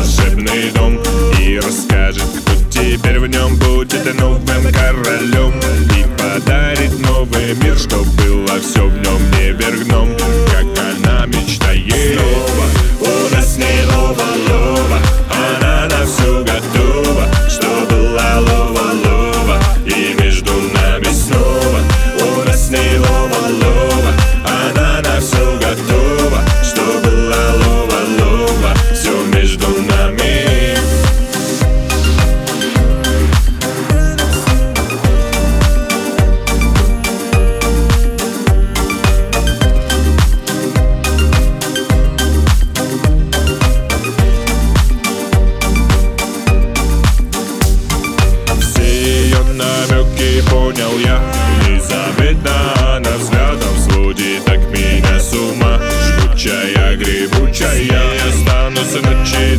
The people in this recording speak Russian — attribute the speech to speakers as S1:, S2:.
S1: волшебный дом и расскажет, кто теперь в нем будет новым королем, и подарит новый мир, чтоб было все в нем не вверх дном, как она мечтает. Снова у нас с ней лова-лова, она на всю готова, что была лова-лова, и между нами снова. У нас с ней лова-лова, она на все готова, что была лова-лова, все между нами. Намеки понял я, незаметно она взглядом сводит так меня с ума. Жгучая, грибучая, я останусь ночи